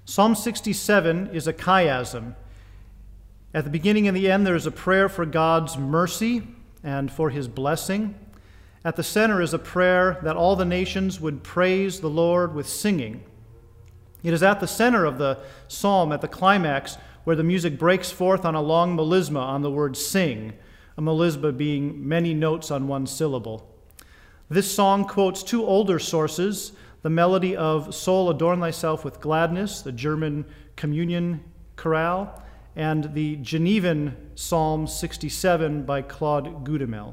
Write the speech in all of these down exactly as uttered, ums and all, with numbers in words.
Psalm sixty-seven is a chiasm. At the beginning and the end, there is a prayer for God's mercy and for his blessing. At the center is a prayer that all the nations would praise the Lord with singing. It is at the center of the psalm, at the climax, where the music breaks forth on a long melisma on the word sing, a melisma being many notes on one syllable. This song quotes two older sources, the melody of Soul Adorn Thyself with Gladness, the German Communion Chorale, and the Genevan Psalm sixty-seven by Claude Goudemel.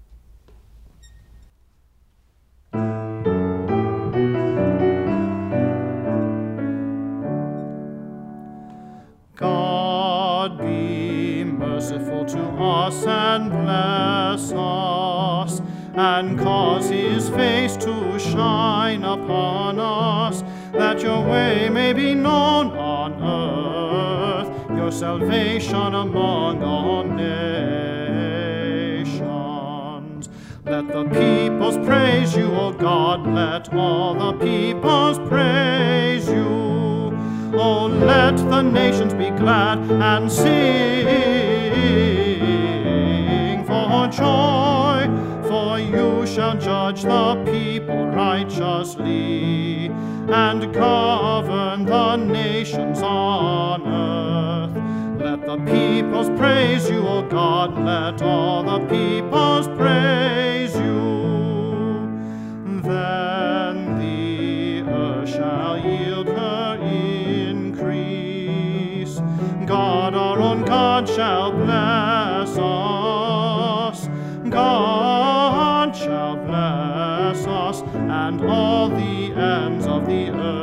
God be merciful to us and bless us, and cause his face to shine upon us, that your way may be known on earth, your salvation among all nations. Let the peoples praise you, O God, let all the peoples praise you. Oh, let the nations be glad and sing for joy, for you shall judge the people righteously and govern the nations on earth. Let the peoples praise you, O God, let all the peoples praise you. Then the earth shall yield her increase. God, our own God, shall bless us. God shall bless us, and all the ends of the earth